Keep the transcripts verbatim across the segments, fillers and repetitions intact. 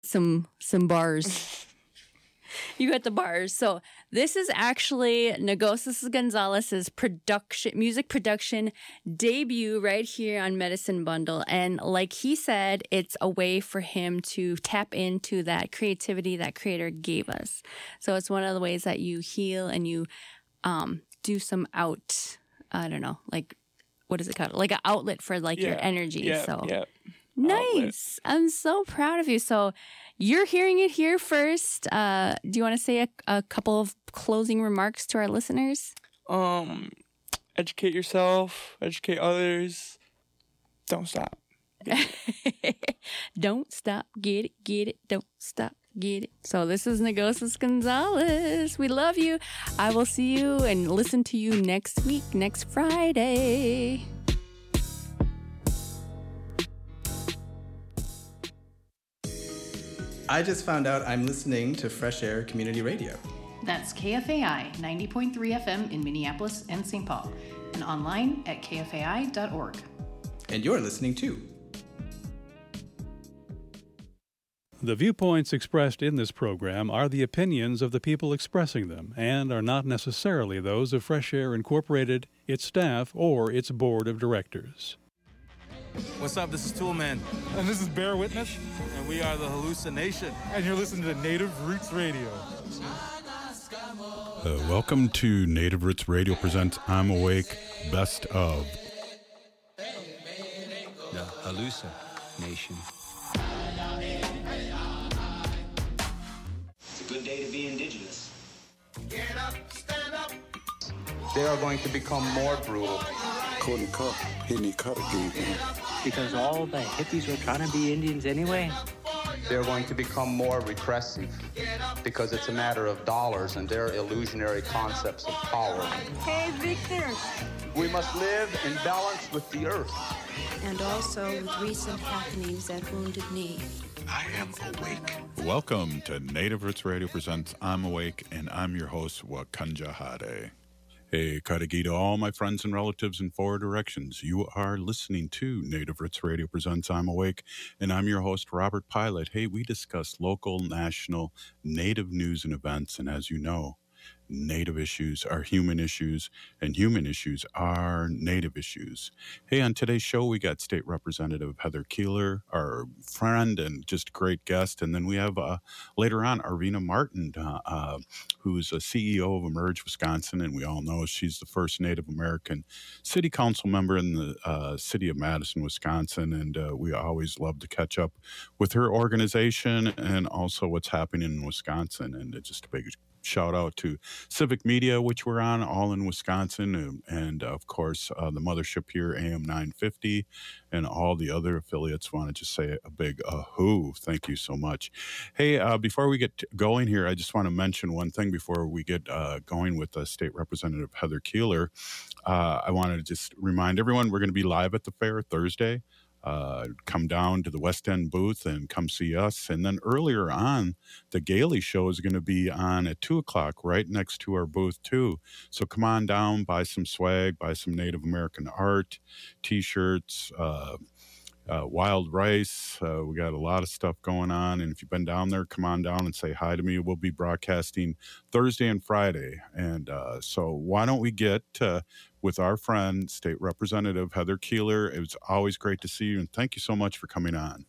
some some bars. You got the bars. So this is actually Negosas Gonzalez's production, music production debut right here on Medicine Bundle. And like he said, it's a way for him to tap into that creativity that creator gave us. So it's one of the ways that you heal and you um, do some out, I don't know, like, what is it called? Like an outlet for like yeah, your energy. Yeah, so yeah. Nice. Outlet. I'm so proud of you. So you're hearing it here first. Uh, do you want to say a, a couple of closing remarks to our listeners? Um, educate yourself, educate others. Don't stop. Don't stop. Get it, get it. Don't stop. Get it. So this is Negosas Gonzalez. We love you. I will see you and listen to you next week, next Friday. I just found out I'm listening to Fresh Air Community Radio. That's K F A I ninety point three F M in Minneapolis and Saint Paul, and online at k f a i dot org. And you're listening too. The viewpoints expressed in this program are the opinions of the people expressing them and are not necessarily those of Fresh Air Incorporated, its staff, or its board of directors. What's up? This is Toolman. And this is Bear Witness. And we are the Hallucination. And you're listening to Native Roots Radio. Uh, welcome to Native Roots Radio presents I'm Awake Best Of. The Hallucination. It's a good day to be indigenous. Get up, stand up. They are going to become more brutal. Couldn't cut, any cut again. Because all the hippies were trying to be Indians anyway. They're going to become more repressive because it's a matter of dollars and their illusionary concepts of power. Hey, Victor. We must live in balance with the earth. And also with recent happenings at Wounded Knee. I am awake. Welcome to Native Roots Radio presents I'm Awake, and I'm your host, Wakanja Hade. Hey, Kadagi to all my friends and relatives in four directions. You are listening to Native Roots Radio presents I'm Awake, and I'm your host, Robert Pilot. Hey, we discuss local, national, Native news and events, and as you know, Native issues are human issues, and human issues are Native issues. Hey, on today's show, we got State Representative Heather Keeler, our friend and just great guest. And then we have uh, later on Arvina Martin, uh, uh, who's a C E O of Emerge Wisconsin. And we all know she's the first Native American city council member in the uh, city of Madison, Wisconsin. And uh, we always love to catch up with her organization and also what's happening in Wisconsin. And it's just a big shout out to Civic Media, which we're on, all in Wisconsin, and, and of course, uh, the mothership here, A M nine fifty, and all the other affiliates. Want to just say a big ahoo. Thank you so much. Hey, uh, before we get going here, I just want to mention one thing before we get uh, going with uh, State Representative Heather Keeler. Uh, I wanted to just remind everyone we're going to be live at the fair Thursday. Uh, come down to the West End booth and come see us. And then earlier on, the Gailey show is going to be on at two o'clock, right next to our booth too. So come on down, buy some swag, buy some Native American art, T-shirts, uh, uh, wild rice. Uh, we got a lot of stuff going on. And if you've been down there, come on down and say hi to me. We'll be broadcasting Thursday and Friday. And uh, so why don't we get uh, with our friend, State Representative Heather Keeler. It was always great to see you, and thank you so much for coming on.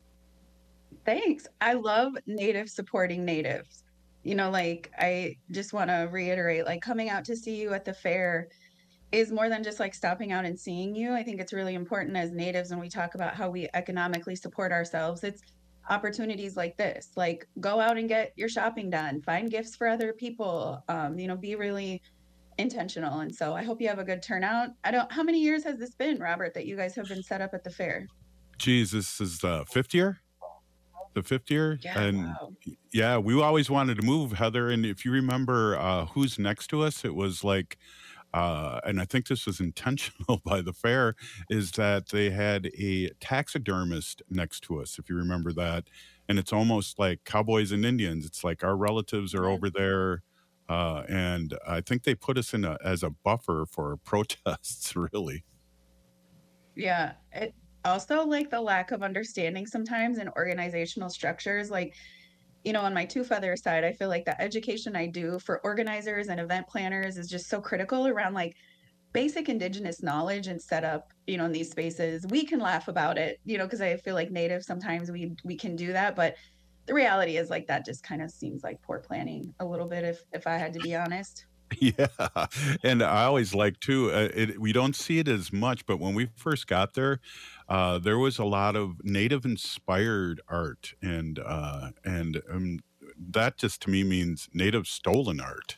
Thanks. I love Native supporting Natives. You know, like, I just want to reiterate, like, coming out to see you at the fair is more than just like stopping out and seeing you. I think it's really important as Natives when we talk about how we economically support ourselves. It's opportunities like this, like go out and get your shopping done, find gifts for other people, um, you know, be really intentional. And so I hope you have a good turnout. I don't, how many years has this been, Robert, that you guys have been set up at the fair? Geez, this is the fifth year? The fifth year? Yeah, and wow. Yeah, we always wanted to move, Heather. And if you remember uh, who's next to us, it was like, uh, and I think this was intentional by the fair, is that they had a taxidermist next to us, if you remember that. And it's almost like cowboys and Indians. It's like our relatives are over there. Uh, and I think they put us in a, as a buffer for protests, really. Yeah, it, also like the lack of understanding sometimes in organizational structures. Like, you know, on my Two Feather side, I feel like the education I do for organizers and event planners is just so critical around like basic Indigenous knowledge and setup, you know, in these spaces. We can laugh about it, you know, because I feel like Native sometimes we we can do that, but the reality is like that just kind of seems like poor planning a little bit, if if I had to be honest. Yeah, and I always like too. Uh, it, we don't see it as much, but when we first got there, uh, there was a lot of native inspired art, and uh, and um, that just to me means native stolen art.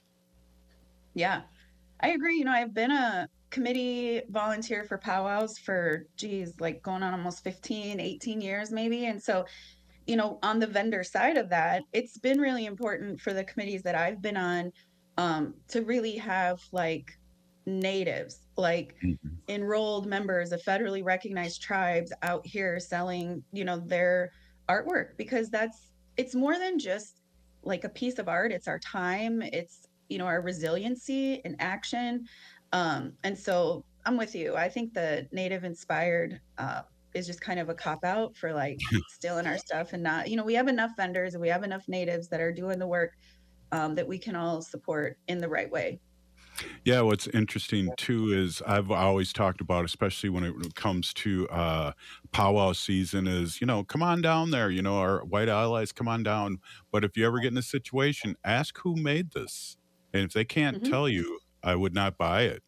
Yeah, I agree. You know, I've been a committee volunteer for powwows for, geez, like going on almost fifteen, eighteen years maybe. And so, you know, on the vendor side of that, it's been really important for the committees that I've been on um, to really have like natives, like Mm-hmm. enrolled members of federally recognized tribes out here selling, you know, their artwork, because that's, it's more than just like a piece of art. It's our time. It's, you know, our resiliency in action. Um, and so I'm with you. I think the native inspired uh, is just kind of a cop out for like stealing our stuff and not, you know, we have enough vendors and we have enough natives that are doing the work um, that we can all support in the right way. Yeah, what's interesting too is I've always talked about, especially when it comes to uh, powwow season, is, you know, come on down there, you know, our white allies, come on down. But if you ever get in a situation, ask who made this. And if they can't Mhm. tell you, I would not buy it.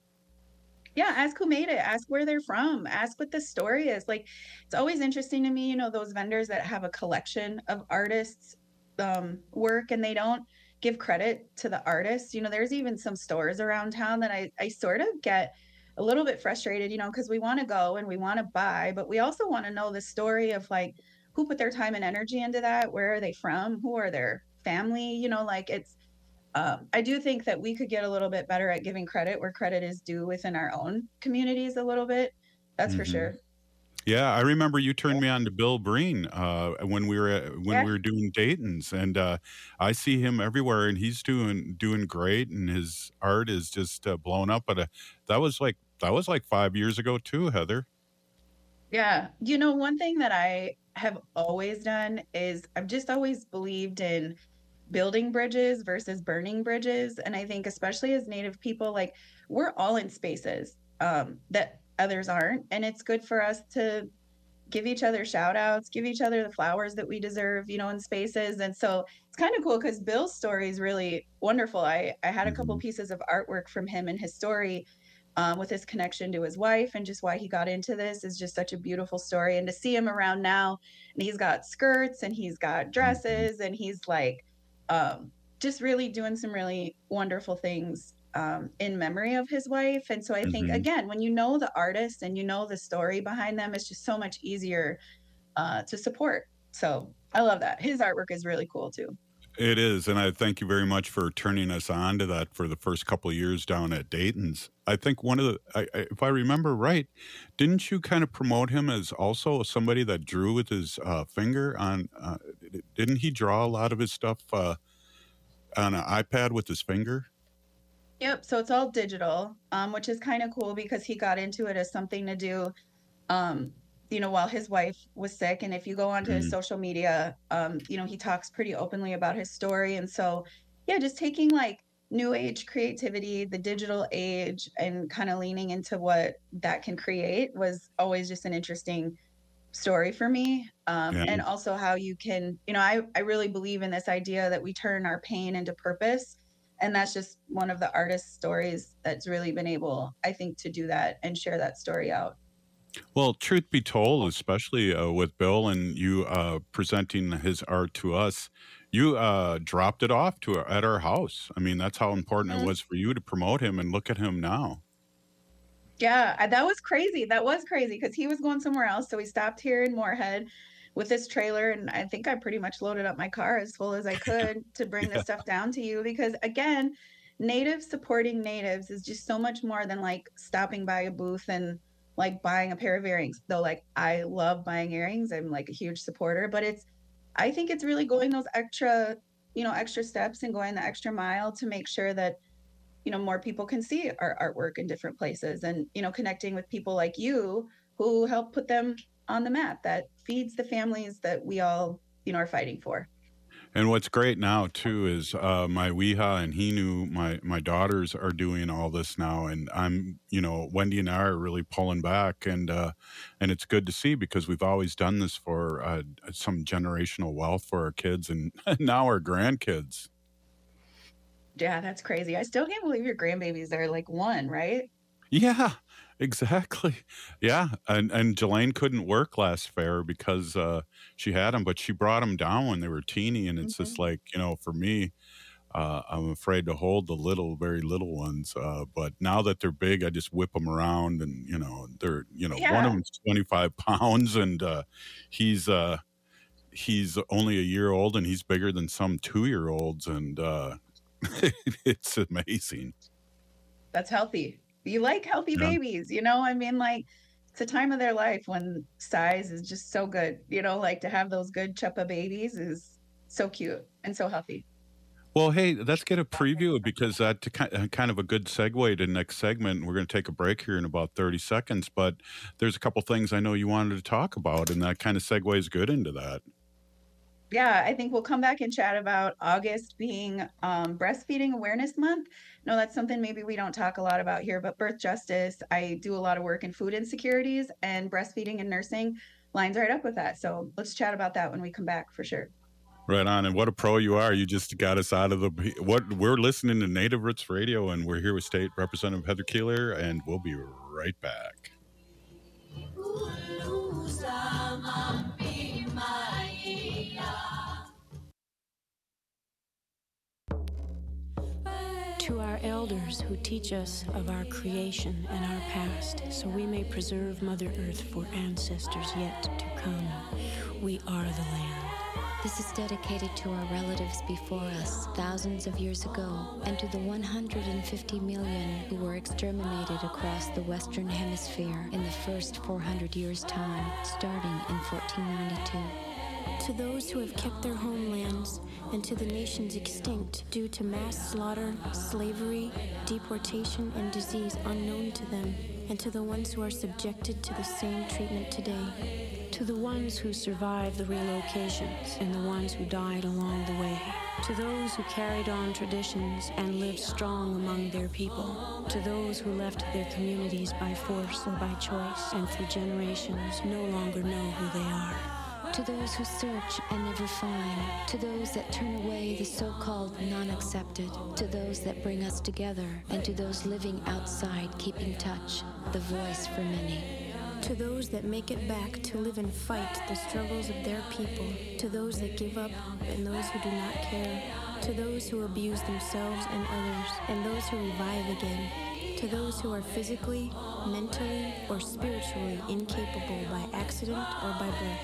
Yeah, ask who made it, ask where they're from, ask what the story is. Like, it's always interesting to me, you know, those vendors that have a collection of artists' um, work and they don't give credit to the artists. You know, there's even some stores around town that I, I sort of get a little bit frustrated, you know, because we want to go and we want to buy, but we also want to know the story of like who put their time and energy into that, where are they from, who are their family, you know, like it's, um, I do think that we could get a little bit better at giving credit where credit is due within our own communities a little bit. That's for Mhm. sure. Yeah, I remember you turned me on to Bill Breen uh, when we were at, when Yeah. we were doing Dayton's, and uh, I see him everywhere, and he's doing doing great, and his art is just uh, blown up. But uh, that was like that was like five years ago too, Heather. Yeah. You know, one thing that I have always done is I've just always believed in building bridges versus burning bridges. And I think especially as Native people, like we're all in spaces um, that others aren't. And it's good for us to give each other shout outs, give each other the flowers that we deserve, you know, in spaces. And so it's kind of cool because Bill's story is really wonderful. I, I had a couple Mhm. pieces of artwork from him and his story um, with his connection to his wife and just why he got into this is just such a beautiful story. And to see him around now, and he's got skirts and he's got dresses and he's like um, just really doing some really wonderful things um, in memory of his wife. And so I think, Mhm. again, when you know the artist and you know the story behind them, it's just so much easier uh, to support. So I love that. His artwork is really cool too. It is, and I thank you very much for turning us on to that for the first couple of years down at Dayton's. I think one of the, I, I, if I remember right, didn't you kind of promote him as also somebody that drew with his uh, finger on? Uh, didn't he draw a lot of his stuff uh, on an iPad with his finger? Yep. So it's all digital, um, which is kind of cool because he got into it as something to do, um, you know, while his wife was sick. And if you go onto his Mhm. social media, um, you know, he talks pretty openly about his story. And so, yeah, just taking like new age creativity, the digital age, and kind of leaning into what that can create was always just an interesting story for me. Um, Yeah. and also how you can, you know, I, I really believe in this idea that we turn our pain into purpose. And that's just one of the artist's stories that's really been able, I think, to do that and share that story out. Well, truth be told, especially uh, with Bill and you uh, presenting his art to us, you uh, dropped it off to at our house. I mean, that's how important Mhm. it was for you to promote him, and look at him now. Yeah, I- that was crazy. That was crazy because he was going somewhere else. So we stopped here in Moorhead with this trailer. And I think I pretty much loaded up my car as full as I could to bring Yeah. this stuff down to you. Because again, natives supporting natives is just so much more than like stopping by a booth and like buying a pair of earrings. Though, like, I love buying earrings. I'm like a huge supporter, but it's, I think it's really going those extra, you know, extra steps and going the extra mile to make sure that you know more people can see our artwork in different places and you know connecting with people like you who help put them on the map, that feeds the families that we all, you know, are fighting for. And what's great now too is uh, my Weeha and Hinu, my my daughters are doing all this now, and I'm, you know, Wendy and I are really pulling back, and uh, and it's good to see because we've always done this for uh, some generational wealth for our kids and now our grandkids. Yeah, that's crazy. I still can't believe your grandbabies are like one, right? Yeah, exactly. Yeah, and and Jelaine couldn't work last fair because uh, she had them, but she brought them down when they were teeny, and it's Mm-hmm. just like, you know, for me, uh, I'm afraid to hold the little, very little ones. Uh, but now that they're big, I just whip them around, and you know, they're, you know, one of Yeah. them's twenty-five pounds, and uh, he's uh, he's only a year old, and he's bigger than some two year olds, and uh, it's amazing. That's healthy. You like healthy Yeah. babies, you know? I mean, like, it's a time of their life when size is just so good, you know, like to have those good chuppa babies is so cute and so healthy. Well, hey, let's get a preview because that's kind of a good segue to next segment. We're going to take a break here in about thirty seconds, but there's a couple things I know you wanted to talk about, and that kind of segues good into that. Yeah, I think we'll come back and chat about August being um, Breastfeeding Awareness Month. No, that's something maybe we don't talk a lot about here, but birth justice, I do a lot of work in food insecurities, and breastfeeding and nursing lines right up with that. So let's chat about that when we come back for sure. Right on. And what a pro you are. You just got us out of the, what we're listening to Native Roots Radio, and we're here with State Representative Heather Keeler, and we'll be right back. To our elders who teach us of our creation and our past, so we may preserve Mother Earth for ancestors yet to come, we are the land. This is dedicated to our relatives before us, thousands of years ago, and to the one hundred fifty million who were exterminated across the Western Hemisphere in the first four hundred years' time, starting in fourteen ninety-two. To those who have kept their homelands, and to the nations extinct due to mass slaughter, slavery, deportation, and disease unknown to them, and to the ones who are subjected to the same treatment today. To the ones who survived the relocations, and the ones who died along the way. To those who carried on traditions and lived strong among their people. To those who left their communities by force or by choice, and for generations no longer know who they are. To those who search and never find, to those that turn away the so-called non-accepted, to those that bring us together, and to those living outside keeping touch, the voice for many. To those that make it back to live and fight the struggles of their people, to those that give up and those who do not care, to those who abuse themselves and others, and those who revive again, to those who are physically, mentally, or spiritually incapable by accident or by birth.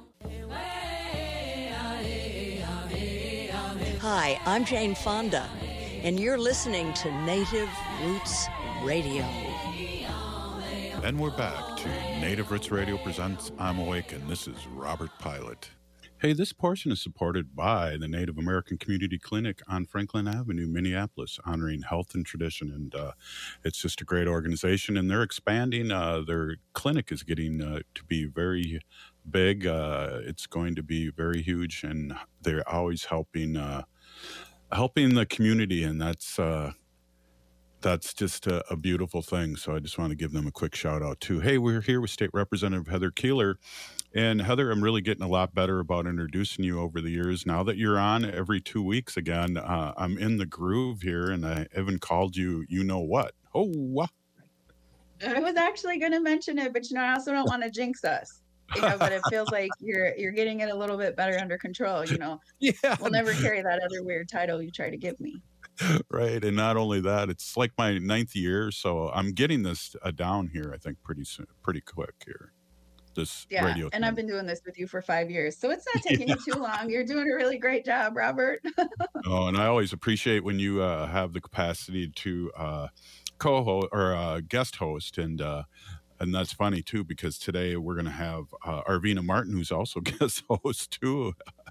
Hi, I'm Jane Fonda, and you're listening to Native Roots Radio. And we're back to Native Roots Radio presents I'm Awake, and this is Robert Pilot. Hey, this portion is supported by the Native American Community Clinic on Franklin Avenue, Minneapolis, honoring health and tradition. And uh, it's just a great organization, and they're expanding. Uh, their clinic is getting uh, to be very big. Uh, it's going to be very huge, and they're always helping uh, helping the community, and that's uh, that's just a, a beautiful thing. So I just want to give them a quick shout out too. Hey, we're here with State Representative Heather Keeler. And Heather, I'm really getting a lot better about introducing you over the years. Now that you're on every two weeks again, uh, I'm in the groove here, and I haven't called you, you know what? Oh, what? I was actually going to mention it, but you know, I also don't want to jinx us. You know, but it feels like you're you're getting it a little bit better under control. You know, yeah. We'll never carry that other weird title you try to give me. Right, and not only that, it's like my ninth year, so I'm getting this uh, down here. I think pretty soon, pretty quick here. This yeah, radio and thing. I've been doing this with you for five years, so it's not taking yeah. you too long. You're doing a really great job, Robert. Oh, and I always appreciate when you uh, have the capacity to uh, co-host or uh, guest host, and uh, and that's funny too because today we're going to have uh, Arvina Martin, who's also guest host too.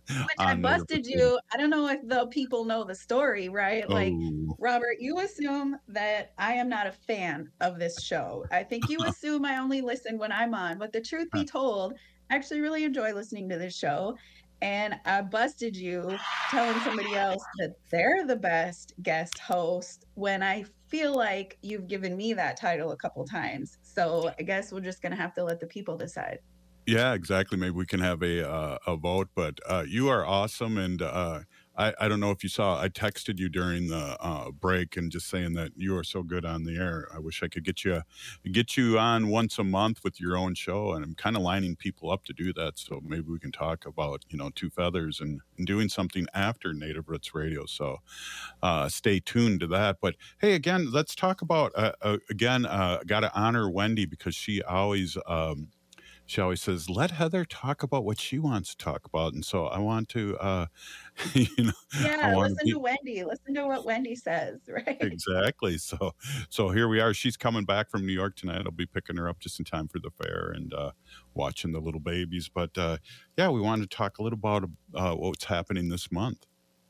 I on Native busted Roots Radio. you. I don't know if the people know the story, right? Like, Oh. Robert, you assume that I am not a fan of this show. I think you assume I only listen when I'm on. But the truth be told, I actually really enjoy listening to this show. And I busted you telling somebody else that they're the best guest host when I feel like you've given me that title a couple times. So I guess we're just going to have to let the people decide. Yeah, exactly. Maybe we can have a uh, a vote, but uh, you are awesome, and uh, I I don't know if you saw. I texted you during the uh, break and just saying that you are so good on the air. I wish I could get you get you on once a month with your own show, and I'm kind of lining people up to do that. So maybe we can talk about you know Two Feathers and, and doing something after Native Roots Radio. So uh, stay tuned to that. But hey, again, let's talk about uh, uh, again. Uh, Got to honor Wendy because she always. Um, She always says, let Heather talk about what she wants to talk about. And so I want to, uh, you know, Yeah, I want listen to to Wendy. Listen to what Wendy says, right? exactly. So, so here we are. She's coming back from New York tonight. I'll be picking her up just in time for the fair and uh, watching the little babies. But uh, yeah, we wanted to talk a little about uh, what's happening this month.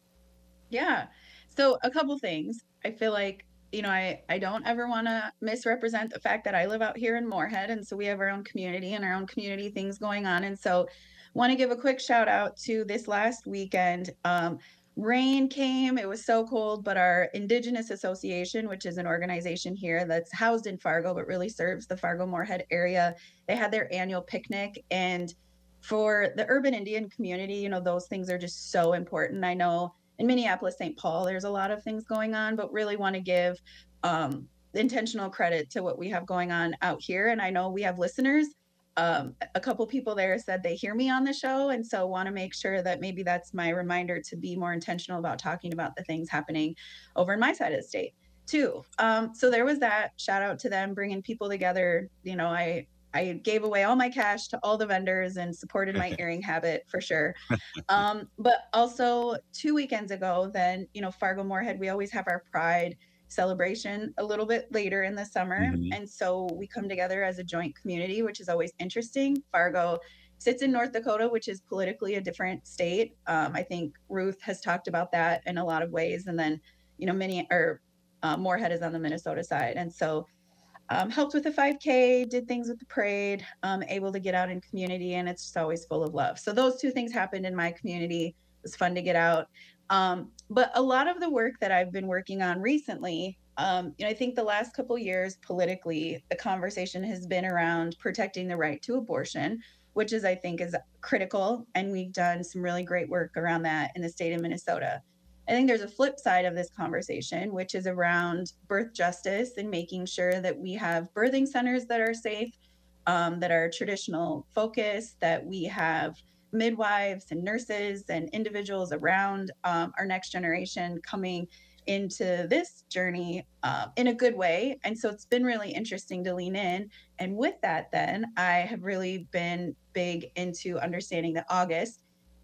Yeah. So a couple things. I feel like, you know, I, I don't ever want to misrepresent the fact that I live out here in Moorhead. And so we have our own community and our own community things going on. And so want to give a quick shout out to this last weekend. Um, rain came, it was so cold, but our Indigenous Association, which is an organization here that's housed in Fargo, but really serves the Fargo Moorhead area, they had their annual picnic. And for the urban Indian community, you know, those things are just so important. I know in Minneapolis, Saint Paul, there's a lot of things going on, but really want to give um, intentional credit to what we have going on out here. And I know we have listeners. Um, a couple people there said they hear me on the show. And so want to make sure that maybe that's my reminder to be more intentional about talking about the things happening over in my side of the state too. Um, so there was that. Shout out to them, bringing people together. You know, I I gave away all my cash to all the vendors and supported my earring habit for sure. Um, but also two weekends ago, then, you know, Fargo Moorhead, we always have our Pride celebration a little bit later in the summer. Mm-hmm. And so we come together as a joint community, which is always interesting. Fargo sits in North Dakota, which is politically a different state. Um, I think Ruth has talked about that in a lot of ways. And then, you know, many or uh, Moorhead is on the Minnesota side. And so Um, helped with the five K, did things with the parade, um, able to get out in community, and it's just always full of love. So those two things happened in my community. It was fun to get out. Um, but a lot of the work that I've been working on recently, um, you know, I think the last couple of years politically, the conversation has been around protecting the right to abortion, which is, I think, is critical. And we've done some really great work around that in the state of Minnesota. I think there's a flip side of this conversation, which is around birth justice and making sure that we have birthing centers that are safe, um, that are traditional focus, that we have midwives and nurses and individuals around um, our next generation coming into this journey uh, in a good way. And so it's been really interesting to lean in. And with that, then I have really been big into understanding that August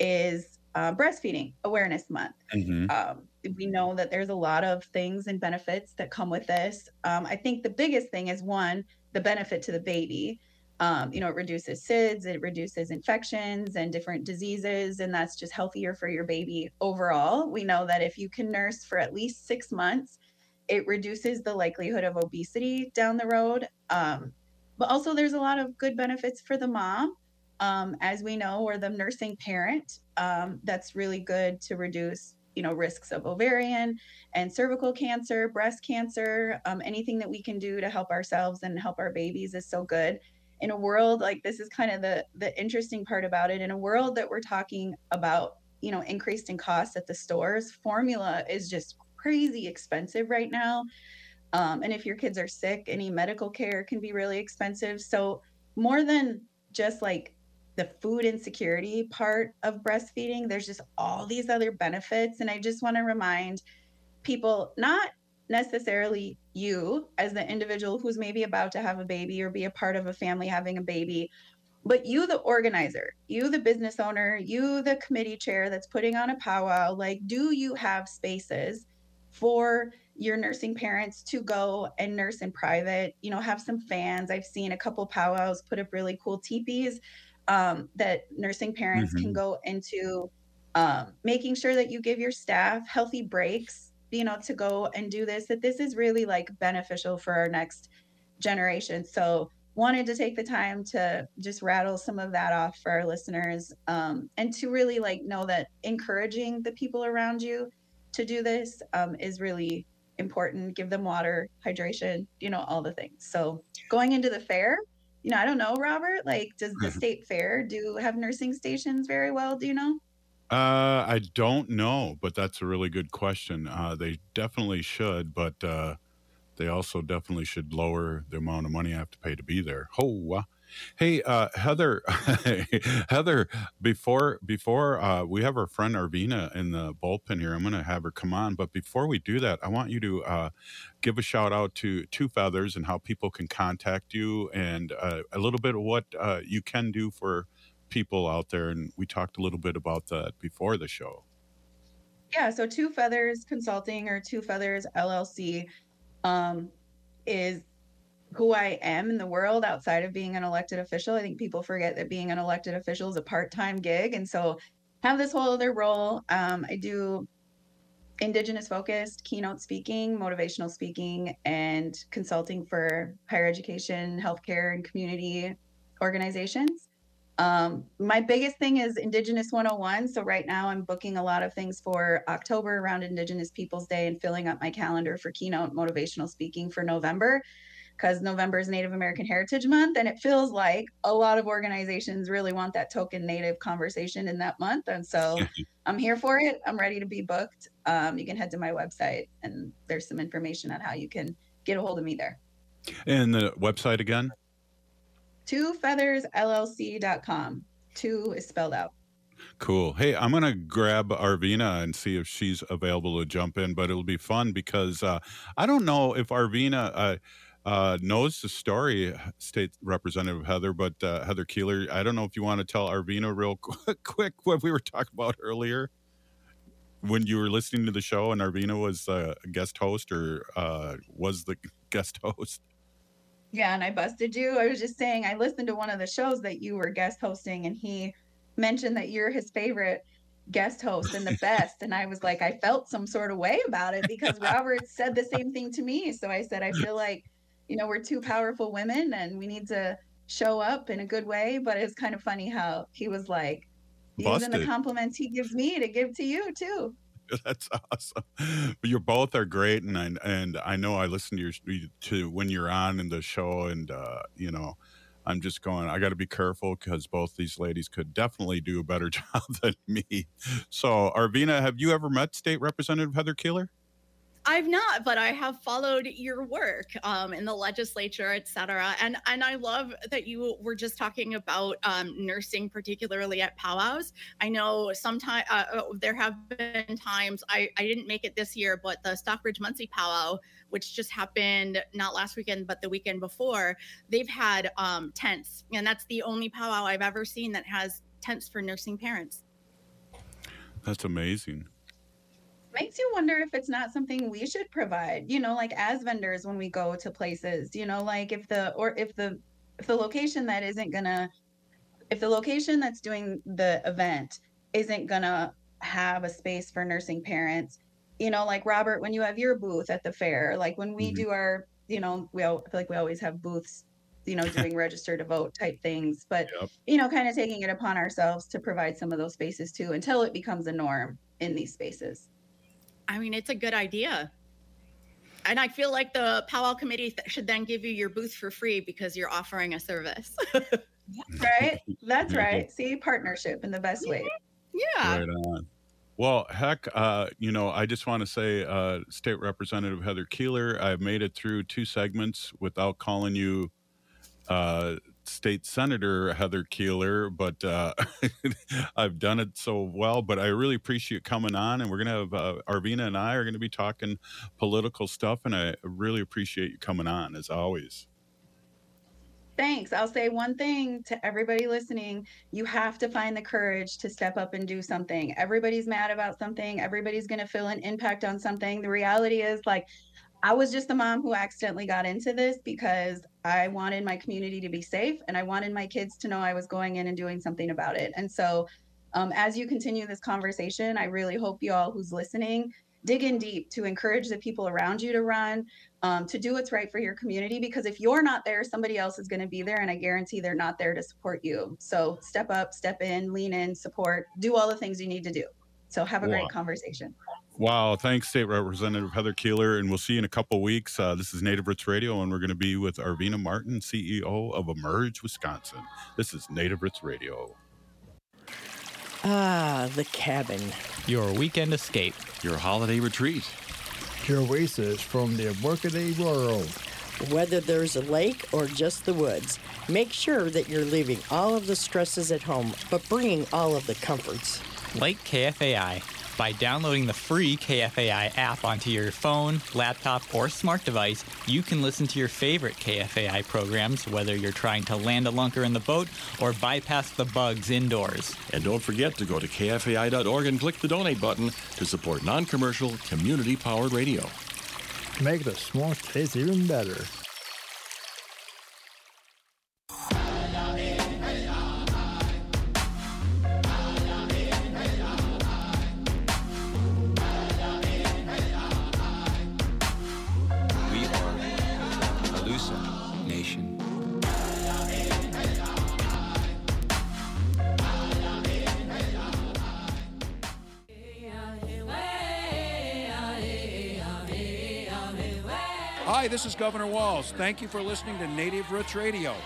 is Uh, breastfeeding awareness month. Mm-hmm. Um, we know that there's a lot of things and benefits that come with this. Um, I think the biggest thing is one, the benefit to the baby. Um, you know, it reduces S I D S, it reduces infections and different diseases, and that's just healthier for your baby overall. We know that if you can nurse for at least six months, it reduces the likelihood of obesity down the road. Um, but also there's a lot of good benefits for the mom. Um, as we know, or the nursing parent, um, that's really good to reduce, you know, risks of ovarian and cervical cancer, breast cancer, um, anything that we can do to help ourselves and help our babies is so good. In a world like this is kind of the the interesting part about it. In a world that we're talking about, you know, increased in cost at the stores, formula is just crazy expensive right now. Um, and if your kids are sick, any medical care can be really expensive. So more than just like the food insecurity part of breastfeeding, there's just all these other benefits. And I just want to remind people, not necessarily you as the individual who's maybe about to have a baby or be a part of a family having a baby, but you, the organizer, you, the business owner, you, the committee chair that's putting on a powwow, like, do you have spaces for your nursing parents to go and nurse in private, you know, have some fans. I've seen a couple powwows put up really cool teepees um, that nursing parents mm-hmm. can go into um, making sure that you give your staff healthy breaks, you know, to go and do this, that this is really like beneficial for our next generation. So wanted to take the time to just rattle some of that off for our listeners, um, and to really like know that encouraging the people around you to do this um, is really important. Give them water, hydration, you know, all the things. So going into the fair, you know, I don't know, Robert, like, does the state fair do have nursing stations very well? Do you know? Uh, I don't know, but that's a really good question. Uh, they definitely should, but uh, they also definitely should lower the amount of money I have to pay to be there. Oh, uh, hey, uh, Heather, Heather, before before uh, we have our friend Arvina in the bullpen here, I'm going to have her come on. But before we do that, I want you to uh, give a shout out to Two Feathers and how people can contact you, and uh, a little bit of what uh, you can do for people out there. And we talked a little bit about that before the show. Yeah, so Two Feathers Consulting, or Two Feathers L L C, um, is who I am in the world outside of being an elected official. I think people forget that being an elected official is a part-time gig. And so have this whole other role. Um, I do Indigenous focused keynote speaking, motivational speaking, and consulting for higher education, healthcare, and community organizations. Um, my biggest thing is Indigenous one oh one. So right now I'm booking a lot of things for October around Indigenous Peoples Day and filling up my calendar for keynote motivational speaking for November, because November is Native American Heritage Month. And it feels like a lot of organizations really want that token Native conversation in that month. And so I'm here for it. I'm ready to be booked. Um, you can head to my website and there's some information on how you can get a hold of me there. And the website again? two feathers L L C dot com. Two is spelled out. Cool. Hey, I'm going to grab Arvina and see if she's available to jump in, but it'll be fun because uh, I don't know if Arvina uh, uh, knows the story, State Representative Heather, but uh, Heather Keeler, I don't know if you want to tell Arvina real quick, quick what we were talking about earlier when you were listening to the show and Arvina was uh, a guest host or uh, was the guest host. Yeah, and I busted you. I was just saying, I listened to one of the shows that you were guest hosting, and he mentioned that you're his favorite guest host and the best. And I was like, I felt some sort of way about it because Robert said the same thing to me. So I said, I feel like, you know, we're two powerful women and we need to show up in a good way. But it's kind of funny how he was like, using the compliments he gives me to give to you too. That's awesome. But you both are great, and I, and I know I listen to your to when you're on in the show, and uh, you know, I'm just going. I got to be careful because both these ladies could definitely do a better job than me. So, Arvina, have you ever met State Representative Heather Keeler? I've not, but I have followed your work um, in the legislature, et cetera. And, and I love that you were just talking about um, nursing, particularly at powwows. I know sometimes uh, there have been times, I, I didn't make it this year, but the Stockbridge Muncie powwow, which just happened not last weekend, but the weekend before, they've had um, tents. And that's the only powwow I've ever seen that has tents for nursing parents. That's amazing. Makes you wonder if it's not something we should provide, you know, like as vendors when we go to places, you know, like if the or if the if the location that isn't gonna if the location that's doing the event isn't gonna have a space for nursing parents, you know, like Robert, when you have your booth at the fair, like when we mm-hmm. do our, you know, we all, I feel like we always have booths, you know, doing register to vote type things, but yep. you know, kind of taking it upon ourselves to provide some of those spaces too until it becomes a norm in these spaces. I mean, it's a good idea. And I feel like the powwow committee th- should then give you your booth for free because you're offering a service. Right? That's right. See, partnership in the best way. Yeah. Right on. Well, heck, uh, you know, I just want to say, uh, State Representative Heather Keeler, I've made it through two segments without calling you uh, State Senator Heather Keeler, but uh, I've done it so well. But I really appreciate you coming on, and we're going to have uh, Arvina and I are going to be talking political stuff, and I really appreciate you coming on, as always. Thanks. I'll say one thing to everybody listening. You have to find the courage to step up and do something. Everybody's mad about something. Everybody's going to feel an impact on something. The reality is, like, I was just a mom who accidentally got into this because I wanted my community to be safe and I wanted my kids to know I was going in and doing something about it. And so Um, as you continue this conversation, I really hope you all who's listening dig in deep to encourage the people around you to run, um, to do what's right for your community, because if you're not there, somebody else is going to be there, and I guarantee they're not there to support you. So step up, step in, lean in, support, do all the things you need to do. So have a Wow. great conversation. Wow. Thanks, State Representative Heather Keeler. And we'll see you in a couple weeks. Uh, this is Native Roots Radio, and we're going to be with Arvina Martin, C E O of Emerge, Wisconsin. This is Native Roots Radio. Ah, the cabin. Your weekend escape. Your holiday retreat. Your oasis from the workaday world. Whether there's a lake or just the woods, make sure that you're leaving all of the stresses at home, but bringing all of the comforts. Like K F A I. By downloading the free K F A I app onto your phone, laptop, or smart device, you can listen to your favorite K F A I programs, whether you're trying to land a lunker in the boat or bypass the bugs indoors. And don't forget to go to K F A I dot org and click the donate button to support non-commercial, community-powered radio. Make the s'mores taste even better. Hi, this is Governor Walz. Thank you for listening to Native Roots Radio.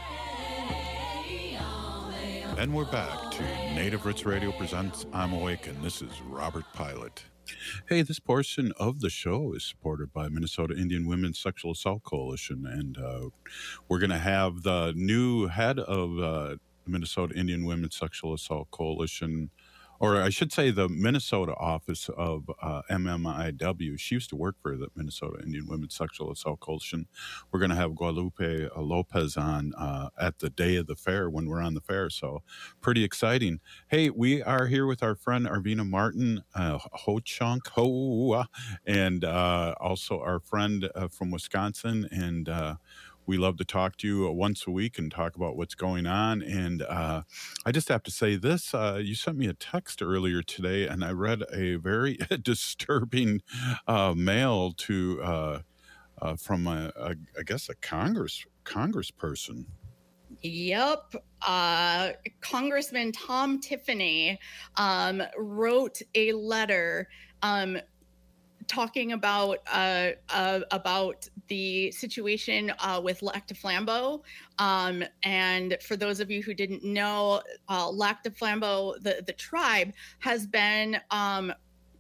And we're back to Native Roots Radio presents I'm Awake, and this is Robert Pilot. Hey, this portion of the show is supported by Minnesota Indian Women's Sexual Assault Coalition, and uh, we're going to have the new head of uh, Minnesota Indian Women's Sexual Assault Coalition, or I should say the Minnesota office of uh, M M I W. She used to work for the Minnesota Indian Women's Sexual Assault Coalition. We're going to have Guadalupe Lopez on uh, at the day of the fair when we're on the fair, so pretty exciting. Hey, we are here with our friend Arvina Martin, uh, Ho Chunk, Ho, and uh, also our friend uh, from Wisconsin, and uh, we love to talk to you once a week and talk about what's going on. And uh, I just have to say this, uh, you sent me a text earlier today, and I read a very disturbing uh, mail to uh, uh, from, a, a, I guess, a Congress congressperson. Yep. Uh, Congressman Tom Tiffany um, wrote a letter um, talking about uh, uh, about the situation uh, with Lac du Flambeau. Um, and for those of you who didn't know, uh, Lac du Flambeau, the, the tribe, has been um,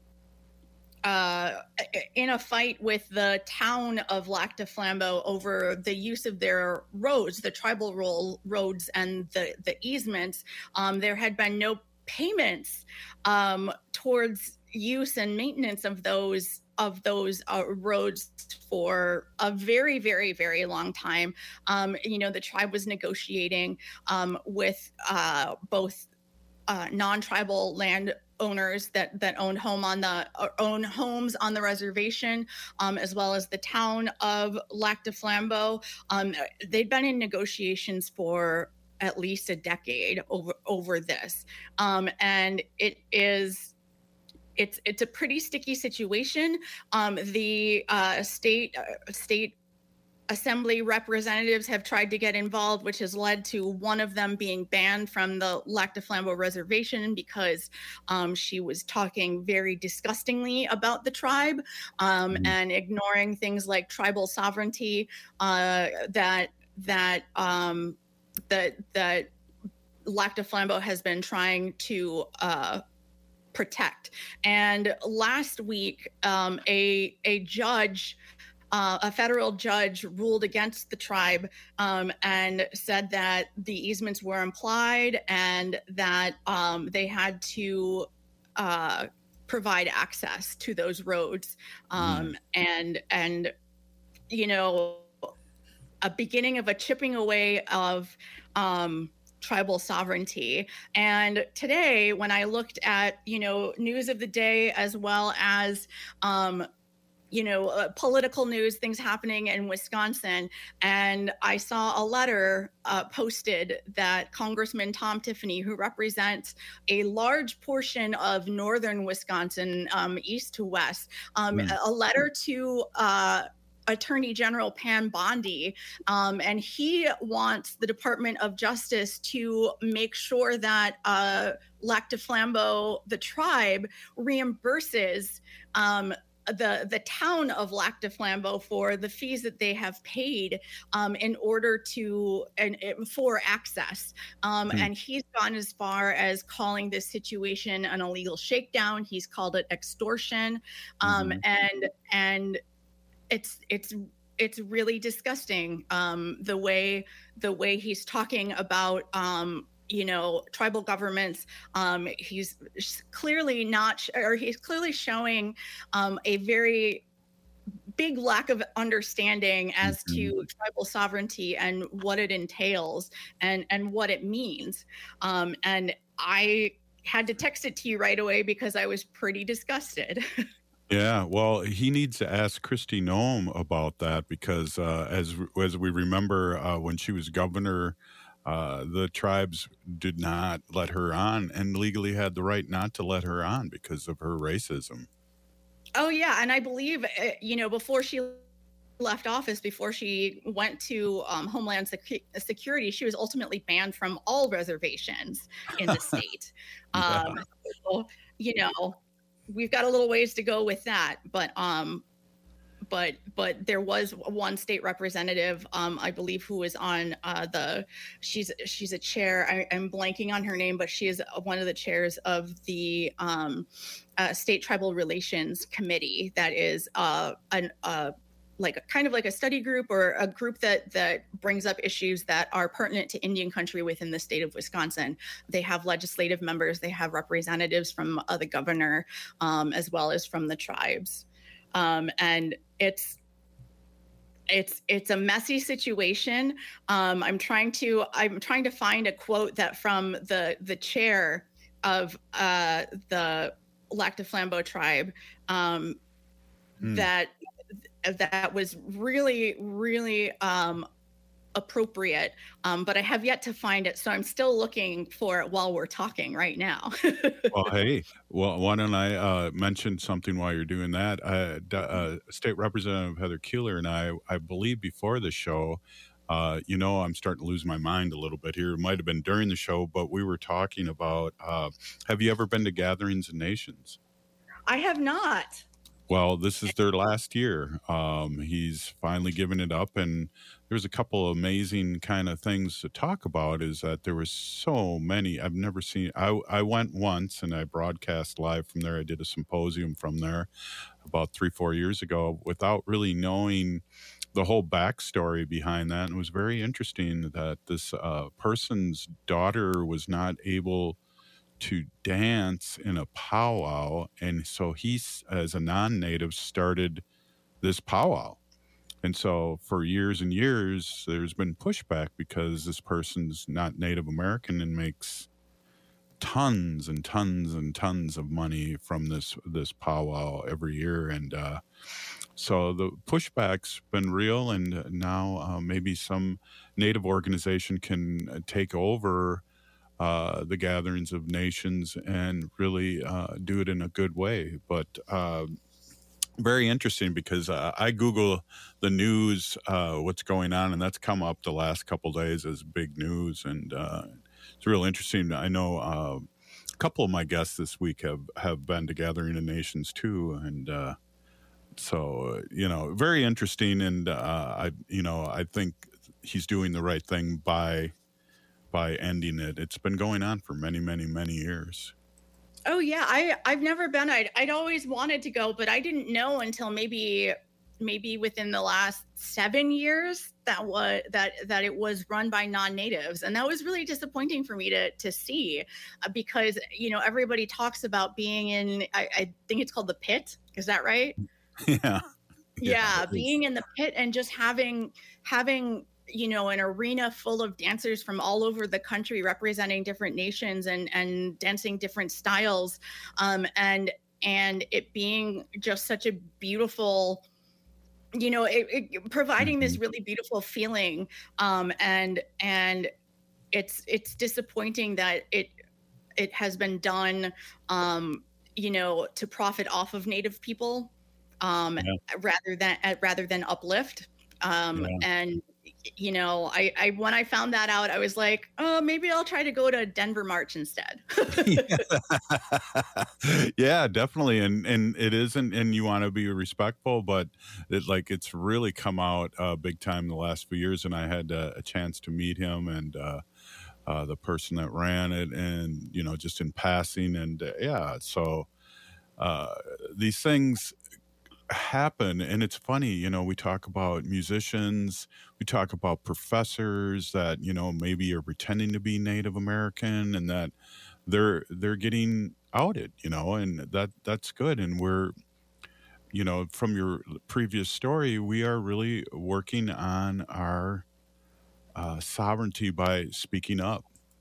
uh, in a fight with the town of Lac du Flambeau over the use of their roads, the tribal roll roads and the, the easements. Um, there had been no payments um, towards use and maintenance of those of those uh, roads for a very, very, very long time. Um, you know, the tribe was negotiating um, with uh, both uh, non-tribal land owners that that owned home on the uh, own homes on the reservation, um, as well as the town of Lac du Flambeau. Um, they'd been in negotiations for at least a decade over over this, um, and it is. It's it's a pretty sticky situation. Um, the uh, state uh, state assembly representatives have tried to get involved, which has led to one of them being banned from the Lac du Flambeau reservation because um, she was talking very disgustingly about the tribe um, mm-hmm. and ignoring things like tribal sovereignty uh, that that um, that that Lac du Flambeau has been trying to uh, protect. And last week, um, a a judge, uh, a federal judge, ruled against the tribe um, and said that the easements were implied and that um, they had to uh, provide access to those roads. Um, mm. And and you know, a beginning of a chipping away of um, tribal sovereignty. And today, when I looked at, you know, news of the day, as well as um, you know, uh, political news, things happening in Wisconsin. And I saw a letter uh, posted that Congressman Tom Tiffany, who represents a large portion of northern Wisconsin, um, east to west, um, mm. a letter to uh, Attorney General Pam Bondi, um, and he wants the Department of Justice to make sure that uh, Lac du Flambeau, the tribe, reimburses um, the the town of Lac du Flambeau for the fees that they have paid um, in order to and for access. Um, mm. And he's gone as far as calling this situation an illegal shakedown. He's called it extortion, um, mm-hmm. and and it's it's it's really disgusting um, the way the way he's talking about. Um, you know, tribal governments. Um, he's clearly not, sh- or he's clearly showing um, a very big lack of understanding as mm-hmm. to tribal sovereignty and what it entails and, and what it means. Um, and I had to text it to you right away because I was pretty disgusted. Yeah, well, he needs to ask Kristi Noem about that because uh, as as we remember uh, when she was governor, Uh, the tribes did not let her on and legally had the right not to let her on because of her racism. Oh, yeah. And I believe, you know, before she left office, before she went to um, Homeland Sec- Security, she was ultimately banned from all reservations in the state. Yeah. Um, so, you know, we've got a little ways to go with that. But um, But but there was one state representative, um, I believe, who was on uh, the she's she's a chair. I, I'm blanking on her name, but she is one of the chairs of the um, uh, State Tribal Relations Committee. That is uh, an uh, like a, kind of like a study group or a group that that brings up issues that are pertinent to Indian country within the state of Wisconsin. They have legislative members. They have representatives from uh, the governor, um, as well as from the tribes. Um, and it's it's it's a messy situation. Um, I'm trying to I'm trying to find a quote that from the the chair of uh, the Lac du Flambeau tribe um, mm. that that was really really um, appropriate, um, but I have yet to find it. So I'm still looking for it while we're talking right now. Well, hey, well, why don't I uh, mention something while you're doing that? Uh, uh, State Representative Heather Keeler and I, I believe before the show, uh, you know, I'm starting to lose my mind a little bit here. It might have been during the show, but we were talking about, uh, have you ever been to Gatherings of Nations? I have not. Well, this is their last year. Um, he's finally given it up, and there's a couple of amazing kind of things to talk about. Is that there was so many I've never seen. I I went once and I broadcast live from there. I did a symposium from there about three four years ago without really knowing the whole backstory behind that. And it was very interesting that this uh, person's daughter was not able to dance in a powwow, and so he, as a non-native, started this powwow. And so for years and years there's been pushback because this person's not Native American and makes tons and tons and tons of money from this this powwow every year. And uh so the pushback's been real, and now uh, maybe some Native organization can take over Uh, the Gatherings of Nations and really uh, do it in a good way. But uh, very interesting because uh, I Google the news, uh, what's going on, and that's come up the last couple of days as big news. And uh, it's real interesting. I know uh, a couple of my guests this week have, have been to Gathering of Nations too. And uh, so, you know, very interesting. And uh, I, you know, I think he's doing the right thing by by ending it. It's been going on for many, many, many years. Oh yeah, I I've never been. I'd I'd always wanted to go, but I didn't know until maybe maybe within the last seven years that was that that it was run by non-natives, and that was really disappointing for me to to see, uh, because you know everybody talks about being in. I, I think it's called the Pit. Is that right? Yeah. Yeah, yeah being in the Pit and just having having. you know, an arena full of dancers from all over the country representing different nations and, and dancing different styles. Um, and and it being just such a beautiful, you know, it, it providing this really beautiful feeling. Um, and and it's it's disappointing that it it has been done, um, you know, to profit off of Native people, um, yeah. rather than uh, rather than uplift. Um, yeah. And you know, I, I when I found that out, I was like, oh, maybe I'll try to go to Denver March instead. Yeah, definitely. And and it isn't, and you want to be respectful, but it like it's really come out uh, big time the last few years. And I had uh, a chance to meet him and uh, uh, the person that ran it, and you know, just in passing, and uh, yeah. So uh, these things happen, and it's funny, you know, we talk about musicians, we talk about professors that, you know, maybe are pretending to be Native American, and that they're they're getting outed, you know, and that that's good. And we're, you know, from your previous story, we are really working on our uh, sovereignty by speaking up.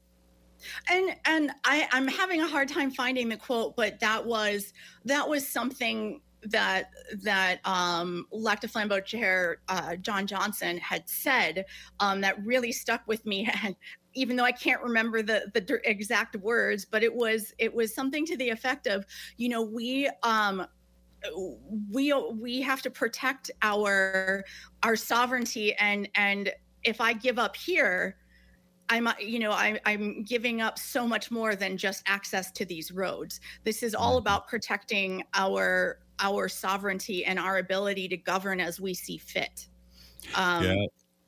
And and I I'm having a hard time finding the quote, but that was that was something that that um, Elected Flambeau Chair uh, John Johnson had said, um, that really stuck with me. And even though I can't remember the the exact words, but it was it was something to the effect of, you know, we um, we we have to protect our our sovereignty, and and if I give up here, I'm, you know, I, I'm giving up so much more than just access to these roads. This is all about protecting our our sovereignty and our ability to govern as we see fit. Um, yeah.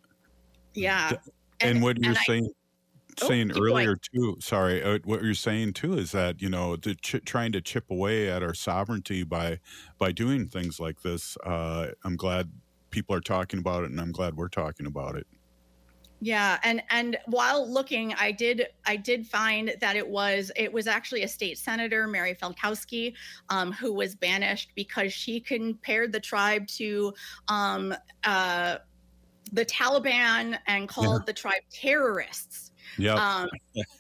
Yeah. And, and what you're and saying, I, saying oh, earlier too, sorry, uh, what you're saying too is that, you know, the ch- trying to chip away at our sovereignty by by doing things like this. Uh, I'm glad people are talking about it, and I'm glad we're talking about it. Yeah, and and while looking, I did I did find that it was it was actually a state senator, Mary Felkowski, um, who was banished because she compared the tribe to um, uh, the Taliban and called yeah. the tribe terrorists. Yeah, um,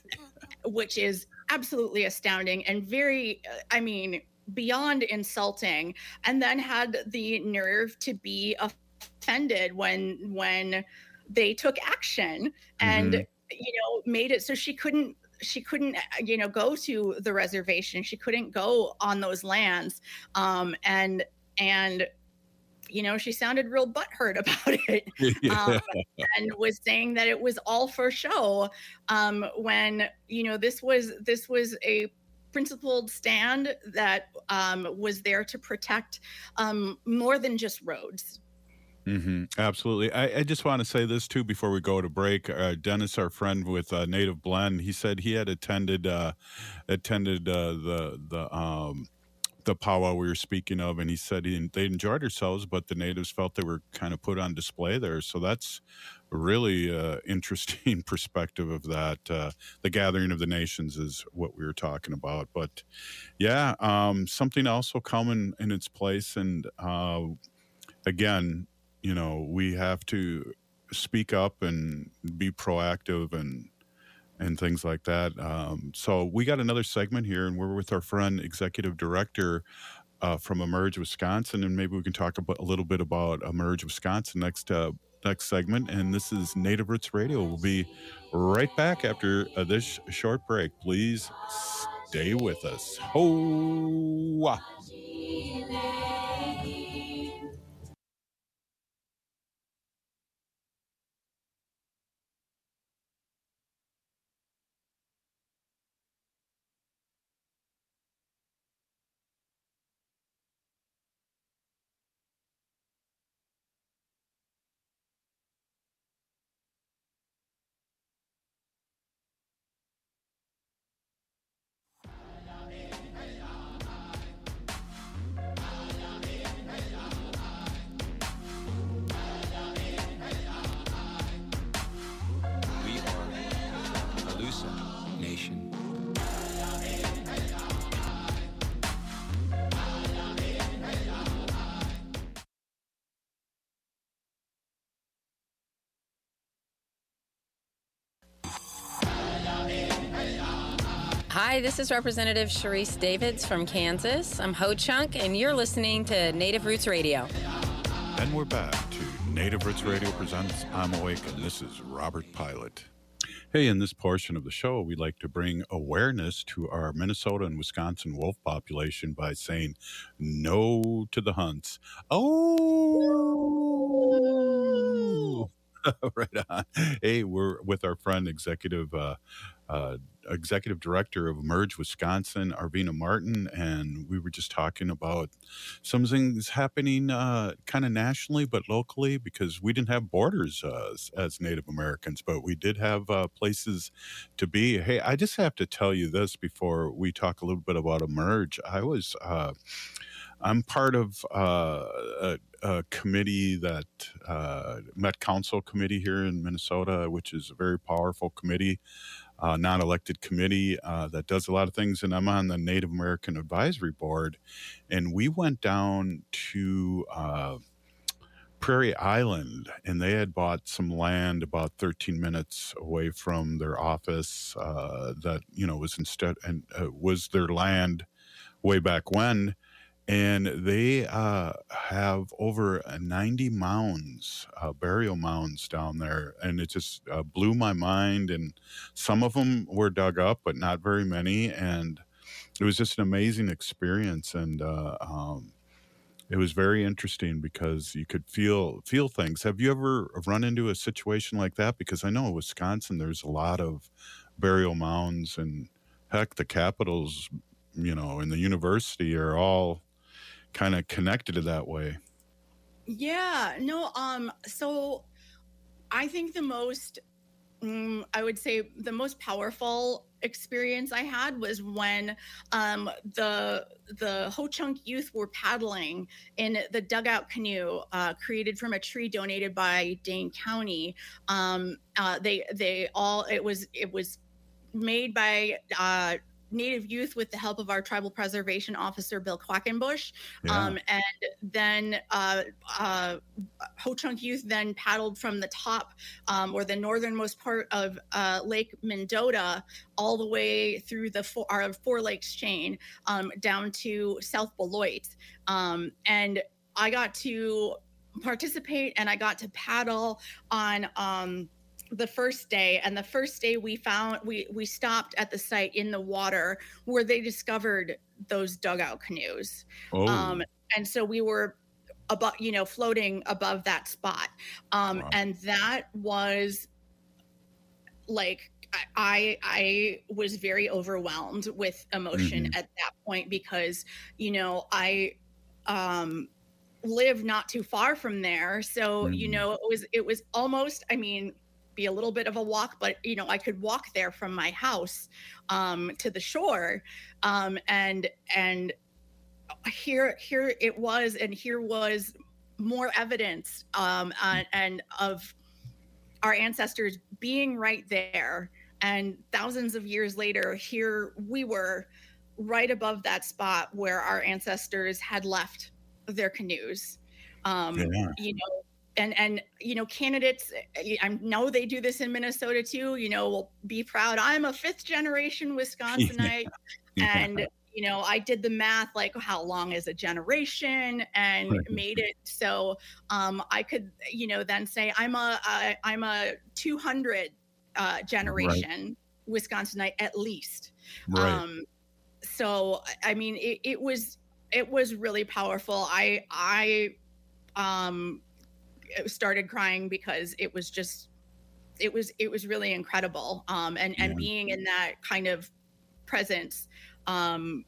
which is absolutely astounding and very, I mean, beyond insulting. And then had the nerve to be offended when when. they took action and, mm-hmm. you know, made it so she couldn't, she couldn't, you know, go to the reservation. She couldn't go on those lands. Um, and, and, you know, she sounded real butthurt about it, yeah. um, and was saying that it was all for show. Um, when, you know, this was, this was a principled stand that um, was there to protect um, more than just roads. Mm-hmm. Absolutely. I, I just want to say this too before we go to break. Uh, Dennis, our friend with uh, Native Blend, he said he had attended uh, attended uh, the the um, the powwow we were speaking of, and he said he, they enjoyed themselves, but the natives felt they were kind of put on display there. So that's a really uh, interesting perspective of that. Uh, the gathering of the nations is what we were talking about. But yeah, um, something else will come in, in its place, and uh, again. You know, we have to speak up and be proactive and and things like that. Um, so we got another segment here, and we're with our friend, Executive Director uh, from Emerge Wisconsin, and maybe we can talk about, a little bit about Emerge Wisconsin next uh, next segment. And this is Native Roots Radio. We'll be right back after uh, this short break. Please stay with us. Ho! Hi, this is Representative Sharice Davids from Kansas. I'm Ho Chunk, and you're listening to Native Roots Radio. And we're back to Native Roots Radio presents I'm Awake, and this is Robert Pilot. Hey, in this portion of the show, we like to bring awareness to our Minnesota and Wisconsin wolf population by saying no to the hunts. Oh, right on. Hey, we're with our friend, executive uh, uh, executive director of Emerge Wisconsin, Arvina Martin, and we were just talking about some things happening uh, kind of nationally, but locally, because we didn't have borders uh, as, as Native Americans, but we did have uh, places to be. Hey, I just have to tell you this before we talk a little bit about Emerge. I was, uh, I'm part of uh, a, a committee that uh, Met Council committee here in Minnesota, which is a very powerful committee. Uh, non-elected committee uh, that does a lot of things, and I'm on the Native American Advisory Board, and we went down to uh, Prairie Island, and they had bought some land about thirteen minutes away from their office uh, that, you know, was instead and uh, was their land way back when. And they uh, have over ninety mounds, uh, burial mounds down there. And it just uh, blew my mind. And some of them were dug up, but not very many. And it was just an amazing experience. And uh, um, it was very interesting because you could feel feel things. Have you ever run into a situation like that? Because I know in Wisconsin, there's a lot of burial mounds. And heck, the capitals, you know, and the university are all kind of connected to that way. Yeah, no, um, so I think the most, um, I would say the most powerful experience I had was when um, the the Ho Chunk youth were paddling in the dugout canoe uh, created from a tree donated by Dane County. Um, uh, they they all it was it was made by uh, Native youth with the help of our tribal preservation officer, Bill Quackenbush. Yeah. Um, and then uh, uh, Ho Chunk youth then paddled from the top um, or the northernmost part of uh, Lake Mendota all the way through the four, our Four Lakes chain um, down to South Beloit. Um, and I got to participate and I got to paddle on um, the first day. And the first day we found, we, we stopped at the site in the water where they discovered those dugout canoes. Oh. Um, and so we were above, you know, floating above that spot. Um, Wow. And that was like, I, I was very overwhelmed with emotion Mhm. at that point because, you know, I, um, live not too far from there. So, you Mhm. know, it was, it was almost, I mean, be a little bit of a walk, but you know, I could walk there from my house um, to the shore. Um, and, and here, here it was, and here was more evidence um, uh, and of our ancestors being right there. And thousands of years later, here we were right above that spot where our ancestors had left their canoes. Um, Yeah. You know, and, and, you know, candidates, I know they do this in Minnesota too, you know, will be proud. I'm a fifth generation Wisconsinite. Yeah. And, you know, I did the math, like how long is a generation, and Right. made it so um, I could, you know, then say I'm a, a I'm a two hundred uh, generation Wisconsinite at least. Right. Um, so, I mean, it, it was, it was really powerful. I, I, um, started crying because it was just, it was, it was really incredible. Um, and, and Yeah. being in that kind of presence, um,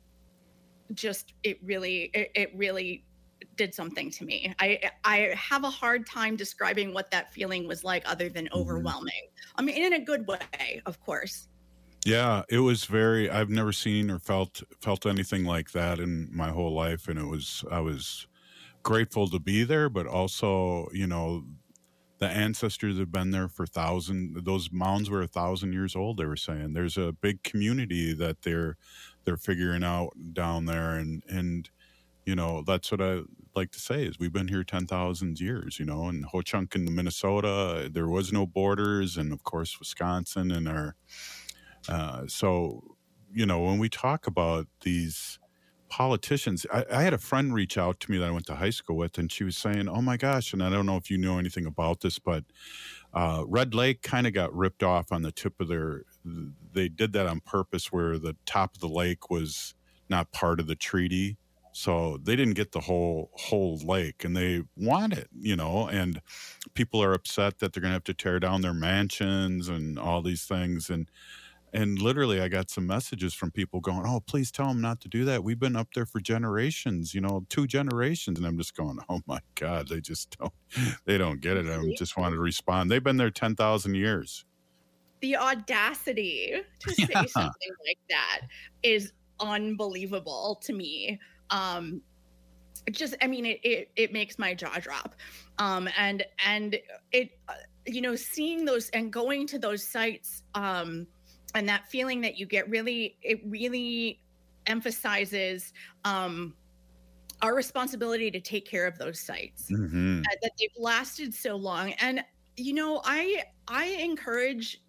just, it really, it, it really did something to me. I, I have a hard time describing what that feeling was like other than overwhelming. I mean, in a good way, of course. Yeah, it was very, I've never seen or felt felt anything like that in my whole life. And it was, I was grateful to be there, but also, you know, the ancestors have been there for thousand, those mounds were a thousand years old, they were saying. There's a big community that they're they're figuring out down there. And, and you know, that's what I like to say is we've been here ten thousand years, you know, and Ho Chunk in Minnesota, there was no borders. And of course, Wisconsin and our, uh, so you know, when we talk about these politicians, I, I had a friend reach out to me that I went to high school with, and she was saying, oh my gosh, and I don't know if you know anything about this, but uh, Red Lake kind of got ripped off on the tip of their, they did that on purpose where the top of the lake was not part of the treaty. So they didn't get the whole whole lake, and they want it, you know, and people are upset that they're going to have to tear down their mansions and all these things. And and literally I got some messages from people going, oh, please tell them not to do that. We've been up there for generations, you know, two generations. And I'm just going, oh, my God, they just don't, they don't get it. I just wanted to respond. They've been there ten thousand years. The audacity to say Yeah. something like that is unbelievable to me. Um, it just, I mean, it, it, it makes my jaw drop. Um, and, and it, uh, you know, seeing those and going to those sites, um, and that feeling that you get really, it really emphasizes, um, our responsibility to take care of those sites, Mhm. uh, that they've lasted so long. And, you know, I, I encourage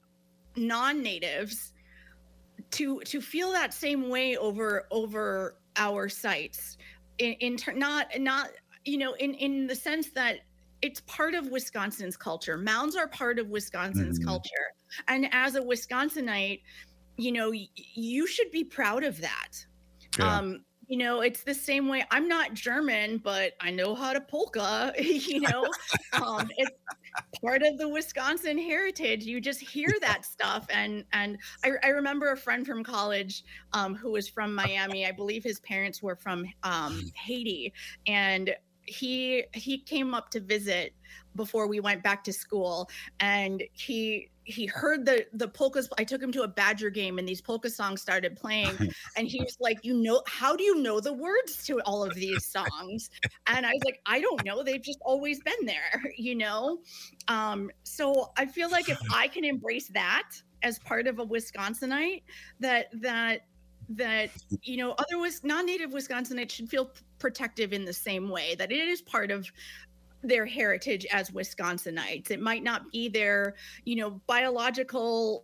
non-natives to, to feel that same way over, over our sites in, in ter- not, not, you know, in, in the sense that it's part of Wisconsin's culture. Mounds are part of Wisconsin's Mhm. culture. And as a Wisconsinite, you know, y- you should be proud of that. Yeah. Um, you know, it's the same way. I'm not German, but I know how to polka, you know, um, it's part of the Wisconsin heritage. You just hear that stuff. And, and I, I remember a friend from college, um, who was from Miami. I believe his parents were from, um, Haiti, and he, he came up to visit before we went back to school, and he, he heard the the polkas. I took him to a Badger game, and these polka songs started playing, and he was like, you know, how do you know the words to all of these songs? And I was like, I don't know, they've just always been there, you know. Um so I feel like if I can embrace that as part of a Wisconsinite, that that that you know, other Wis- non-native Wisconsinites should feel p- protective in the same way, that it is part of their heritage as Wisconsinites. It might not be their, you know, biological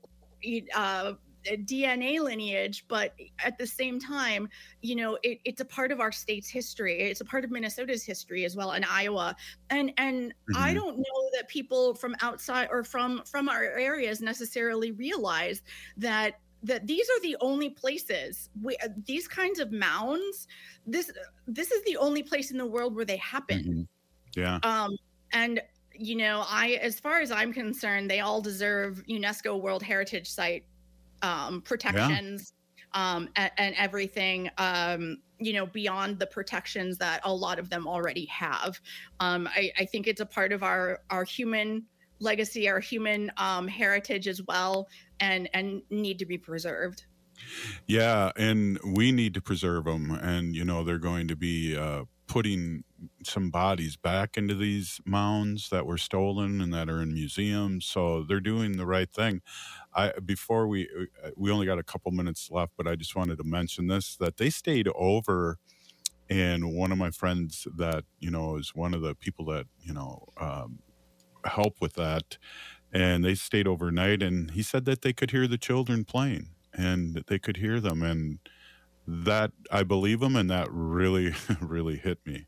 uh, D N A lineage, but at the same time, you know, it, it's a part of our state's history. It's a part of Minnesota's history as well, and Iowa. And and I Mhm. don't know that people from outside or from from our areas necessarily realize that that these are the only places we, uh, these kinds of mounds. This this is the only place in the world where they happen. Mhm. Yeah. Um, and you know, I, as far as I'm concerned, they all deserve UNESCO World Heritage Site um, protections, um, and, and everything. Um, you know, beyond the protections that a lot of them already have. Um, I, I think it's a part of our our human legacy, our human um, heritage as well, and and need to be preserved. Yeah, and we need to preserve them. And, you know, they're going to be uh, putting some bodies back into these mounds that were stolen and that are in museums. So they're doing the right thing. I before we we only got a couple minutes left, but I just wanted to mention this, that they stayed over. And one of my friends that, you know, is one of the people that, you know, um, help with that. And they stayed overnight, and he said that they could hear the children playing, and they could hear them. And that, I believe them, and that really, really hit me.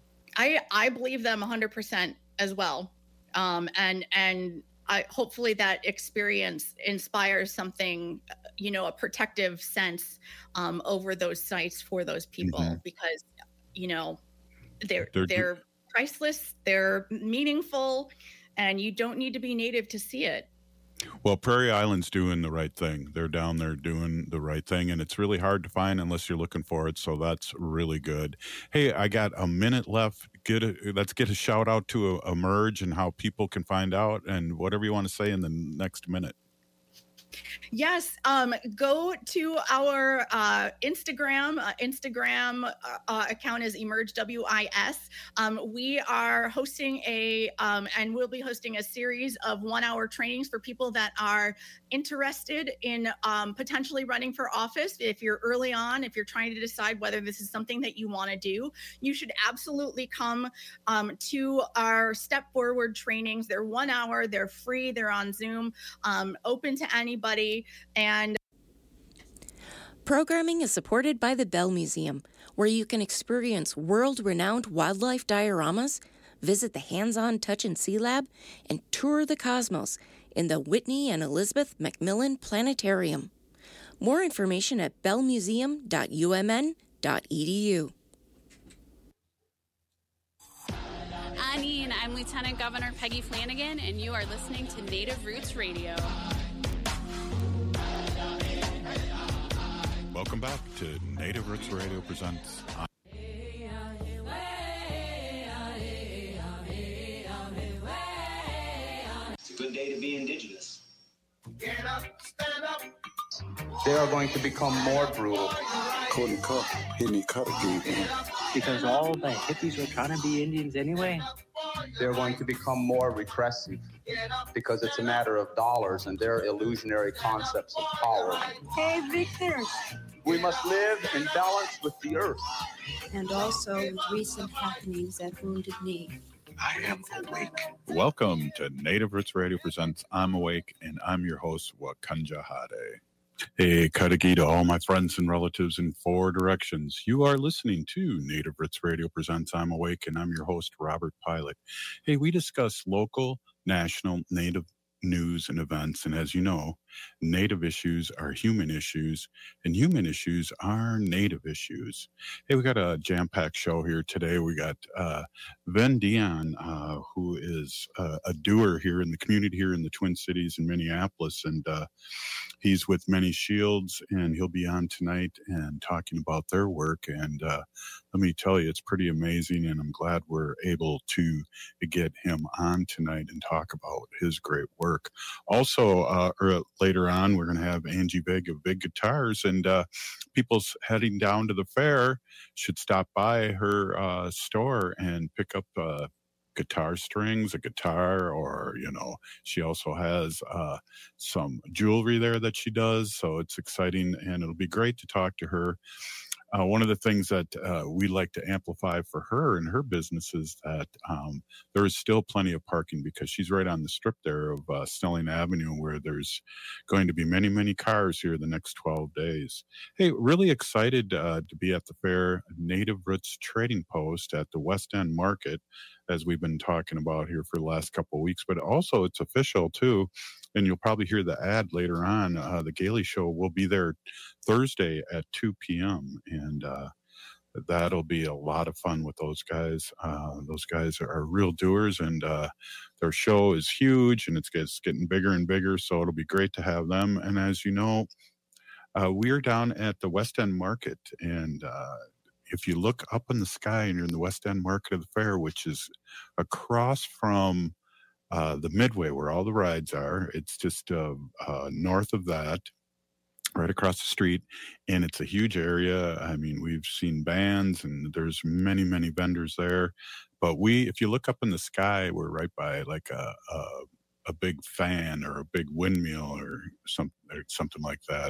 I I believe them one hundred percent as well. Um, and and I hopefully that experience inspires something, you know, a protective sense um, over those sites for those people, Mhm. because, you know, they're They're they're, do- priceless, they're meaningful, and you don't need to be native to see it. Well, Prairie Island's doing the right thing. They're down there doing the right thing, and it's really hard to find unless you're looking for it. So that's really good. Hey, I got a minute left. Get a, let's get a shout out to Emerge and how people can find out, and whatever you want to say in the next minute. Yes, um, go to our uh, Instagram. Uh, Instagram uh, uh, account is Emerge W I S. Um, we are hosting a, um, and we'll be hosting a series of one-hour trainings for people that are interested in um, potentially running for office. If you're early on, if you're trying to decide whether this is something that you want to do, you should absolutely come um, to our Step Forward trainings. They're one hour, they're free, they're on Zoom, um, open to anybody. And Programming is supported by the Bell Museum, where you can experience world-renowned wildlife dioramas, visit the Hands-On Touch and See Lab, and tour the cosmos in the Whitney and Elizabeth Macmillan Planetarium. More information at bell museum dot u m n dot e d u. Annie, I'm Lieutenant Governor Peggy Flanagan, and you are listening to Native Roots Radio. Welcome back to Native Roots Radio presents. It's a good day to be indigenous. Get up, stand up. They are going to become more brutal. Because all the hippies were trying to be Indians anyway. They're going to become more repressive because it's a matter of dollars and their illusionary concepts of power. Hey, Victor. We must live in balance with the earth. And also with recent happenings at Wounded Knee. I am awake. Welcome to Native Roots Radio presents I'm Awake, and I'm your host, Wakanja Hade. Hey, Kadagi to all my friends and relatives in four directions. You are listening to Native Roots Radio presents I'm Awake, and I'm your host, Robert Pilot. Hey, we discuss local, national, Native news and events, and as you know, Native issues are human issues, and human issues are Native issues. Hey, we got a jam-packed show here today. We got uh, Ven Dion, uh, who is uh, a doer here in the community here in the Twin Cities in Minneapolis, and uh, he's with Many Shields, and he'll be on tonight and talking about their work. And uh, let me tell you, it's pretty amazing, and I'm glad we're able to get him on tonight and talk about his great work. Also, uh, or later on, we're going to have Angie Vig of Big Guitars, and uh, people heading down to the fair should stop by her uh, store and pick up uh, guitar strings, a guitar, or, you know, she also has uh, some jewelry there that she does. So it's exciting, and it'll be great to talk to her. Uh, one of the things that uh, we like to amplify for her and her business is that um, there is still plenty of parking, because she's right on the strip there of uh, Snelling Avenue, where there's going to be many, many cars here the next twelve days. Hey, really excited uh, to be at the fair, Native Roots Trading Post at the West End Market, as we've been talking about here for the last couple of weeks, but also it's official too. And you'll probably hear the ad later on. Uh, the Gailey Show will be there Thursday at two p.m. And uh, that'll be a lot of fun with those guys. Uh, those guys are real doers, and uh, their show is huge, and it's, it's getting bigger and bigger. So it'll be great to have them. And as you know, uh, we're down at the West End Market, and uh, if you look up in the sky and you're in the West End Market of the fair, which is across from uh, the Midway where all the rides are, it's just uh, uh, north of that, right across the street, and it's a huge area. I mean, we've seen bands, and there's many, many vendors there. But we, if you look up in the sky, we're right by like a a, a big fan or a big windmill or some or something like that.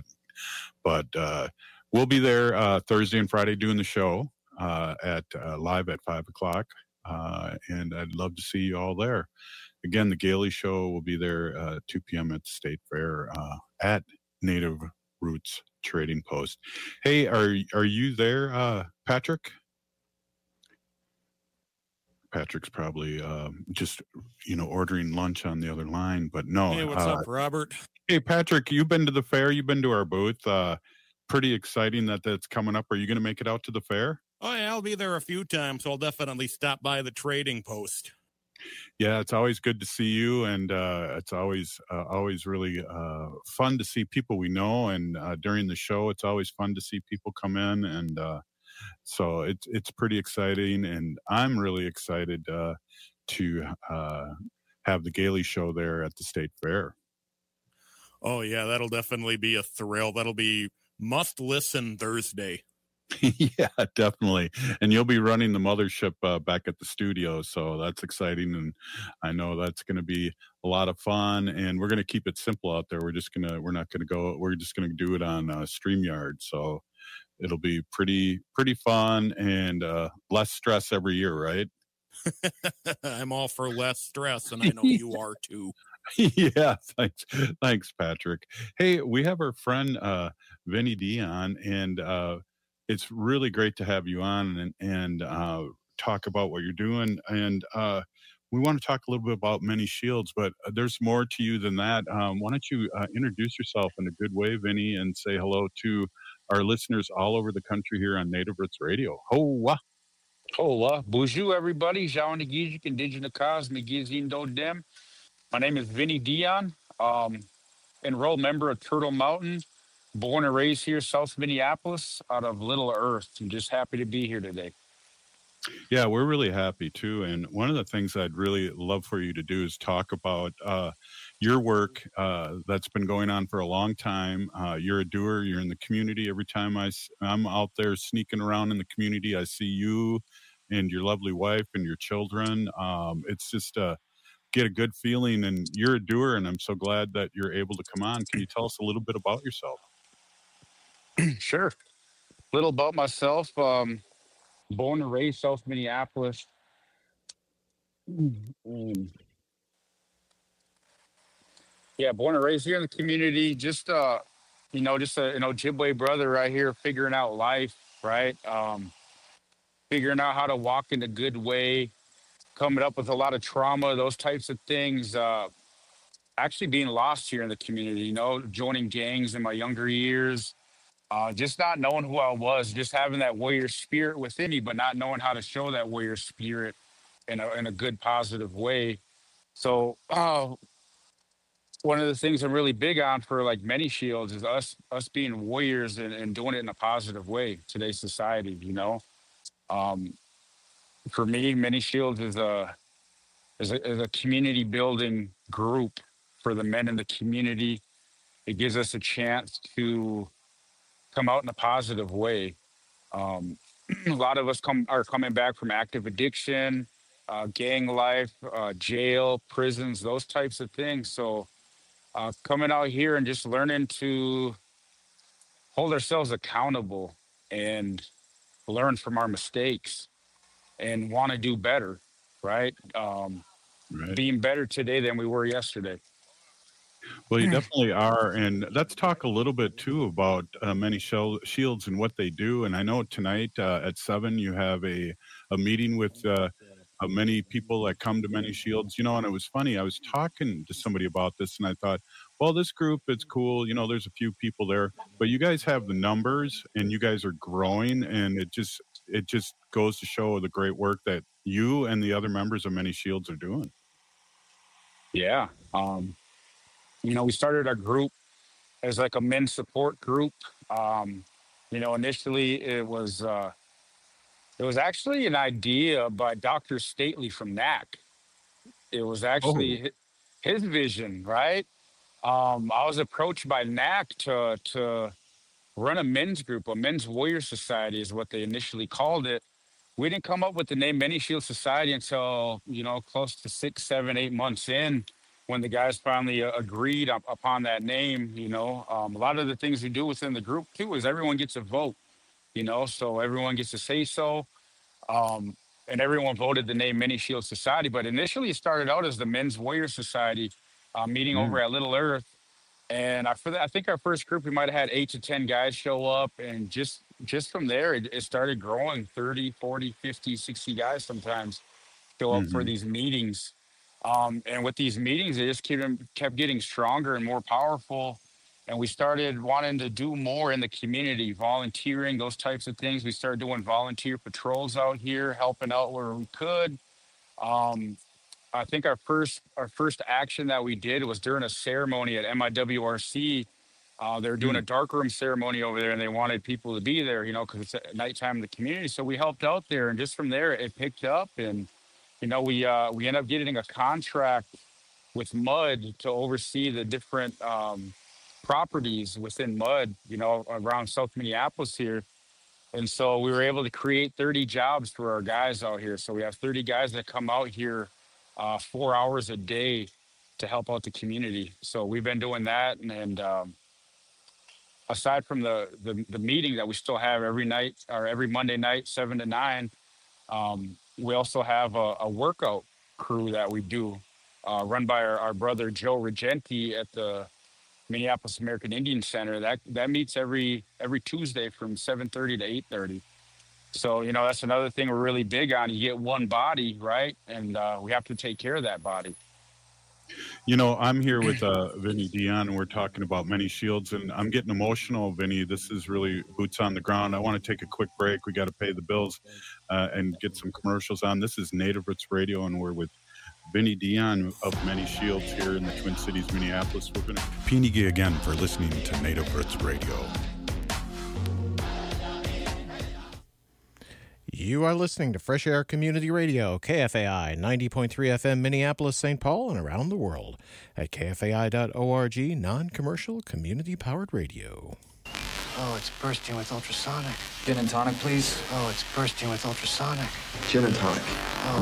But uh, we'll be there uh, Thursday and Friday doing the show uh, at uh, live at five o'clock, uh, and I'd love to see you all there. Again, the Gailey Show will be there uh, two p.m. at the State Fair uh, at Native Roots Trading Post. Hey, are are you there, uh, Patrick? Patrick's probably uh, just, you know, ordering lunch on the other line, but no. Hey, what's uh, up, Robert? Hey, Patrick, you've been to the fair. You've been to our booth. Uh, pretty exciting that that's coming up. Are you going to make it out to the fair? Oh, yeah, I'll be there a few times, so I'll definitely stop by the Trading Post. Yeah, it's always good to see you, and uh, it's always uh, always really uh, fun to see people we know. And uh, during the show, it's always fun to see people come in, and uh, so it's it's pretty exciting. And I'm really excited uh, to uh, have the Gailey Show there at the State Fair. Oh yeah, that'll definitely be a thrill. That'll be must listen Thursday. Yeah, definitely. And you'll be running the mothership uh, back at the studio, so that's exciting. And I know that's going to be a lot of fun. And we're going to keep it simple out there. We're just gonna we're not going to go. We're just going to do it on uh, StreamYard. So it'll be pretty pretty fun and uh, less stress every year, right? I'm all for less stress, and I know you are too. Yeah, thanks, thanks, Patrick. Hey, we have our friend uh, Vinny Dion, and uh, it's really great to have you on and, and uh, talk about what you're doing. And uh, we want to talk a little bit about Many Shields, but there's more to you than that. Um, why don't you uh, introduce yourself in a good way, Vinny, and say hello to our listeners all over the country here on Native Roots Radio. Hoa! Hola, bonjour everybody. Jean Gizik, Indigenous Cause, Megizin Do Dem. My name is Vinny Dion, um, enrolled member of Turtle Mountain, born and raised here, South Minneapolis, out of Little Earth. I'm just happy to be here today. Yeah, we're really happy too. And one of the things I'd really love for you to do is talk about uh, your work uh, that's been going on for a long time. Uh, you're a doer, you're in the community. Every time I, s- I'm out there sneaking around in the community, I see you and your lovely wife and your children. Um, it's just uh, get a good feeling, and you're a doer, and I'm so glad that you're able to come on. Can you tell us a little bit about yourself? Sure. Little about myself. Um, born and raised South Minneapolis. Um, yeah, born and raised here in the community. Just uh, you know, just a, an Ojibwe brother right here, figuring out life, right? Um, figuring out how to walk in a good way, coming up with a lot of trauma, those types of things. Uh, actually being lost here in the community, you know, joining gangs in my younger years, uh, just not knowing who I was, just having that warrior spirit within me, but not knowing how to show that warrior spirit in a, in a good, positive way. So uh, one of the things I'm really big on for like Many Shields is us us being warriors and, and doing it in a positive way, today's society, you know. Um, for me, Many Shields is a, is a, is a community building group for the men in the community. It gives us a chance to come out in a positive way. Um, a lot of us come are coming back from active addiction, uh, gang life, uh, jail, prisons, those types of things. So uh, coming out here and just learning to hold ourselves accountable and learn from our mistakes and want to do better, right? Um, Right. Being better today than we were yesterday. Well, you definitely are. And let's talk a little bit too about uh, Many Shel- Shields and what they do. And I know tonight uh, at seven, you have a, a meeting with uh, uh, many people that come to Many Shields. You know, and it was funny. I was talking to somebody about this and I thought, well, this group, it's cool. You know, there's a few people there, but you guys have the numbers and you guys are growing. And it just, it just goes to show the great work that you and the other members of Many Shields are doing. Yeah. Um, you know, we started our group as like a men's support group. Um, you know, initially it was uh, it was actually an idea by Doctor Stately from N A C. It was actually hi- his vision, right? Um, I was approached by N A C to to run a men's group, a men's warrior society is what they initially called it. We didn't come up with the name Many Shield Society until, you know, close to six, seven, eight months in, when the guys finally uh, agreed up, upon that name. You know, um, a lot of the things we do within the group too is everyone gets a vote, you know, so everyone gets to say so. Um, and everyone voted the name Many Shield Society. But initially it started out as the Men's Warrior Society, uh, meeting Mm. over at Little Earth. And I, for that, I think our first group, we might have had eight to ten guys show up. And just just from there, it, it started growing thirty, forty, fifty, sixty guys sometimes show up for Mhm. these meetings. Um, and with these meetings, they just kept, kept getting stronger and more powerful. And we started wanting to do more in the community, volunteering, those types of things. We started doing volunteer patrols out here, helping out where we could. Um, I think our first our first action that we did was during a ceremony at M I W R C. Uh, they were doing a darkroom ceremony over there, and they wanted people to be there, you know, because it's at nighttime in the community. So we helped out there, and just from there, it picked up, and you know, we uh, we ended up getting a contract with MUD to oversee the different um, properties within MUD, you know, around South Minneapolis here. And so we were able to create thirty jobs for our guys out here. So we have thirty guys that come out here uh, four hours a day to help out the community. So we've been doing that. And, and um, aside from the, the the meeting that we still have every night or every Monday night, seven to nine, um, we also have a, a workout crew that we do, uh, run by our, our brother Joe Regenti at the Minneapolis American Indian Center. That that meets every every Tuesday from seven thirty to eight thirty. So, you know, that's another thing we're really big on. You get one body, right? And uh, we have to take care of that body. You know, I'm here with uh, Vinny Dion, and we're talking about Many Shields, and I'm getting emotional, Vinny. This is really boots on the ground. I want to take a quick break. We got to pay the bills uh, and get some commercials on. This is Native Roots Radio, and we're with Vinny Dion of Many Shields here in the Twin Cities, Minneapolis. We're going to Pinigi again for listening to Native Roots Radio. You are listening to Fresh Air Community Radio, K F A I, ninety point three F M, Minneapolis, Saint Paul, and around the world at K F A I dot org, non-commercial, community-powered radio. Oh, it's bursting with ultrasonic. Gin and tonic, please. Oh, it's bursting with ultrasonic. Gin and tonic. Oh,